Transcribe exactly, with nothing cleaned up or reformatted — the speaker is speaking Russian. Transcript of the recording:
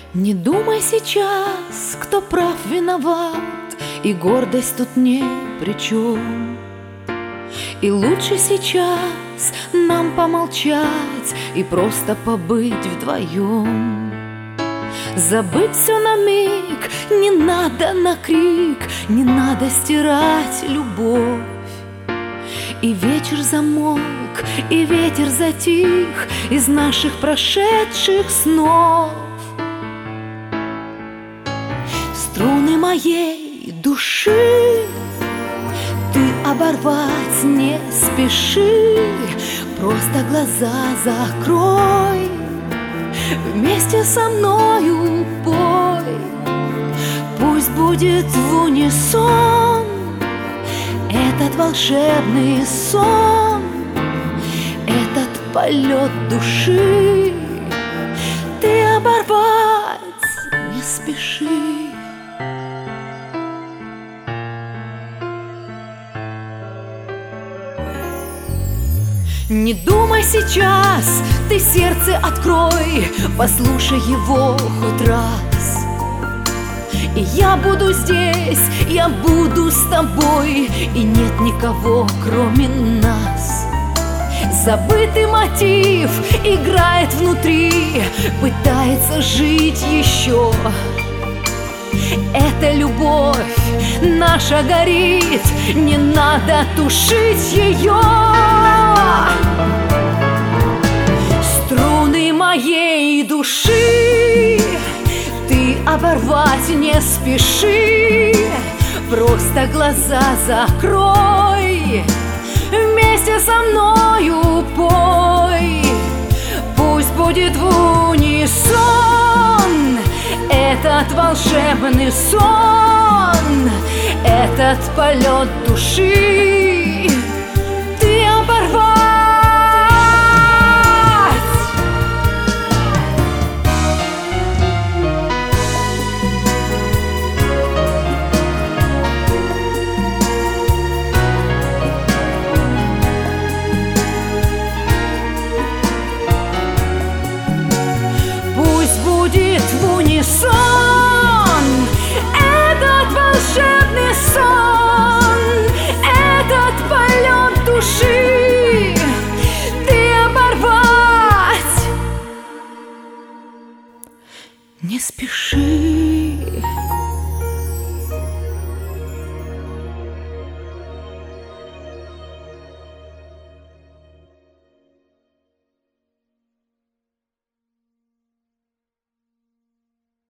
Не думай сейчас, кто прав, виноват, и гордость тут ни при чем. И лучше сейчас нам помолчать и просто побыть вдвоем. Забыть все на миг, не надо на крик, не надо стирать любовь. И вечер замолк, и ветер затих из наших прошедших снов. Струны моей души ты оборвать не спеши, просто глаза закрой, вместе со мною пой. Пусть будет в унисон этот волшебный сон, этот полет души. Ты оборвать не спеши. Не думай сейчас, ты сердце открой, послушай его хоть раз. И я буду здесь, я буду с тобой, и нет никого, кроме нас. Забытый мотив играет внутри, пытается жить еще. Эта любовь наша горит, не надо тушить ее. Струны моей души ты оборвать не спеши, просто глаза закрой, вместе со мною пой. Пусть будет в унисон этот волшебный сон, этот полет души. Ты оборвать. Пусть будет в унисон этот волшебный сон, этот полет души. Ты оборвать не спеши.